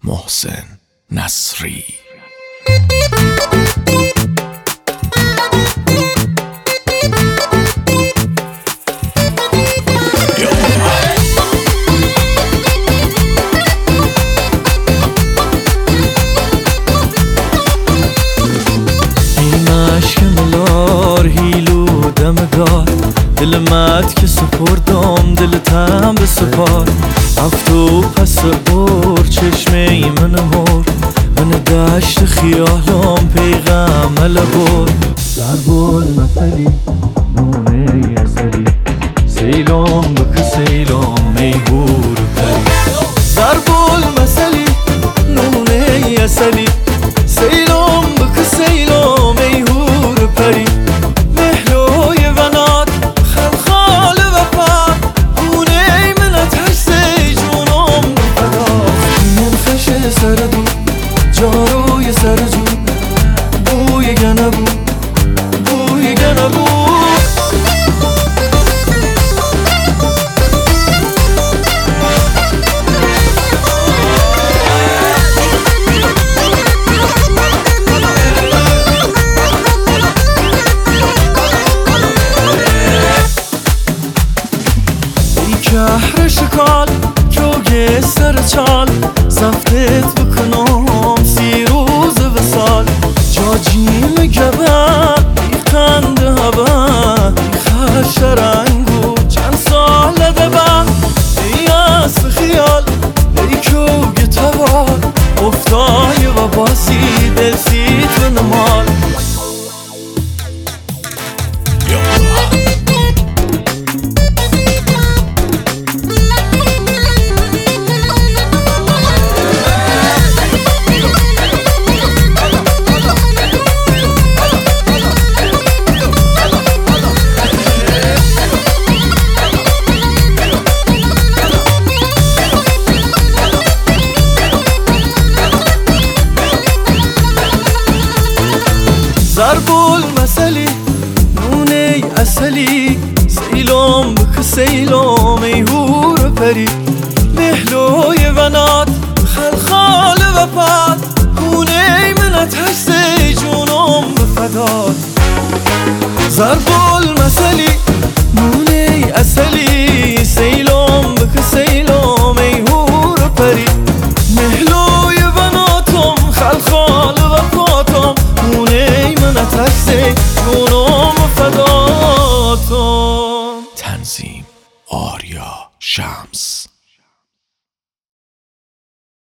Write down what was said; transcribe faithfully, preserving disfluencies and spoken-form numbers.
محسن نصری. دل مد که سپردم دل تم به سپار رفت و پس اور چشمه ای من مرد من دشت خیالم پیغم لبور ضرب المثلی نونه اصلی سیلم بک سیلم ای هور پری ضرب المثلی نونه اصلی سیلم بک سیلم ای هور پری جاروی سر جو بوی گنبو بوی گنبو ای کهر شکال کوگ سر چال زفتت بکنم سی روز وصال جاجیم گبن ای قند هبن ای خش رنگو چند سال دبن ای اسب خیال ای کوگ توال افتای و باسی دل سیت و نمال ضرب المثلی نونه اصلی سیلم بک سیلم ای هور پری مهلوی ونات خلخال و پد هونه منت هستی جونم بفداد ضرب المثلی